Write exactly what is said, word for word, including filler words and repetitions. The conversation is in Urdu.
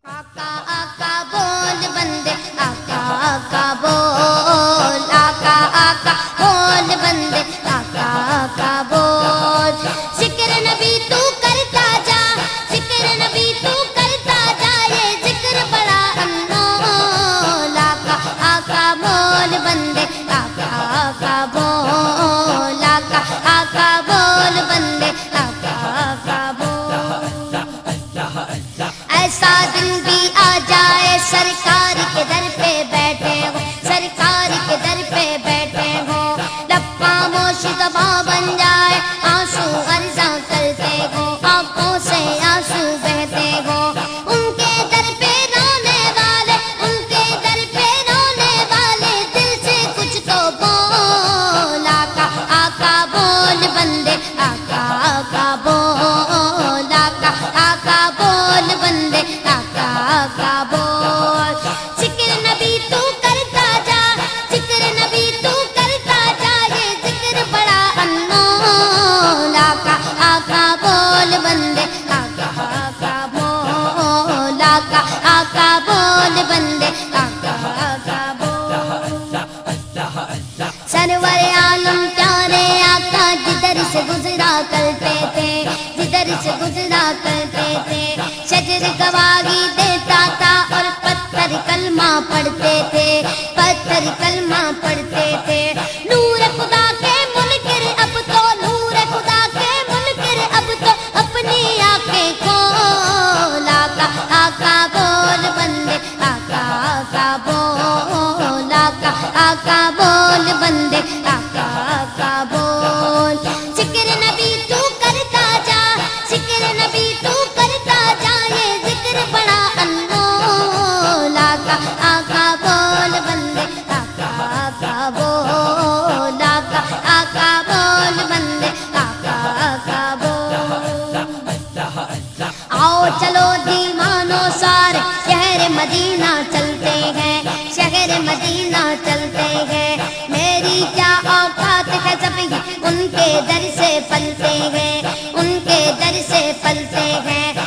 آقا آقا بول بندے آقا آقا بول آقا آقا بول بندے آقا آقا بول ذکر نبی تو کرتا جا ذکر نبی تو کرتا جا یہ ذکر بڑا انمول آقا آقا بول بندے آقا آقا بول آقا آقا بول بندے آقا آقا بول ایسا دن بھی آ جائے سرکار کے در پہ بیٹھے ہو سرکار کے در پہ بیٹھے ہو لب خاموش زباں بن جائے آنسو عرضاں کرتے ہو آنکھوں سے آنسو بہتے ہو ان کے در پہ رونے والے ان کے در پہ رونے والے دل سے کچھ تو بول آقا آقا بول بندے آقا آقا بول آقا آقا بول بندے آقا آقا بول ذکر نبی تو کرتا جا ذکر نبی تو کرتا جا یہ ذکر بڑا انمول آقا آقا بول بندے آقا آقا بول آقا آقا بول بندے آقا آقا بول سرور عالم پیارے آقا جدھر سے گزرا کرتے تھے جدھر سے گزرا کرتے تھے شجر گواہی دیتا تھا اور پتھر کلمہ پڑھتے تھے پتھر کلمہ پڑھتے تھے نور خدا کے منکر اب تو نور خدا کے منکر اب تو اپنی آنکھیں کھول آقا آقا بول بندے آقا آقا بول آقا آقا بول بندے آقا آقا بول ذکر نبی تو کرتا جا ذکر نبی تو کرتا جا یہ ذکر بڑا انمول آقا آقا بول بندے آقا آقا بول آقا آقا بول بندے آقا آقا بول آؤ چلو دیوانو سارے شہر مدینہ چلتے ہیں شہر مدینہ چلتے ہیں میری کیا اوقات ہے سب ان کے در سے پلتے ہیں ان کے در سے پلتے ہیں